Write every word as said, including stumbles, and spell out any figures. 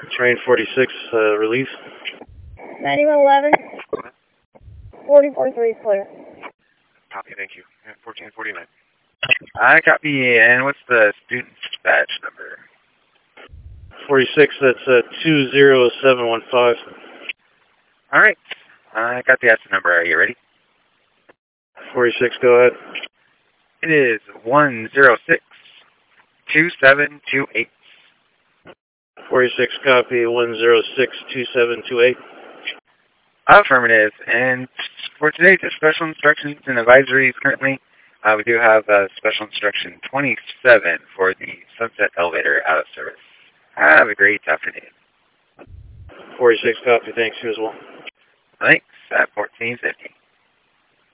Train forty-six, uh, release. ninety-one eleven. forty forty-three, clear. Copy, thank you. fourteen forty-nine. I copy, and what's the student's badge number? forty-six, that's uh, two zero seven one five. All right, I got the S number. Are you ready? forty-six, go ahead. It is one zero six two seven two eight. forty-six, copy, one zero six two seven two eight. Affirmative. And for today's special instructions and advisories currently, uh, we do have uh, special instruction twenty-seven for the Sunset Elevator out of service. Have a great afternoon. forty-six, copy, thanks, you as well. Thanks, at fourteen fifty.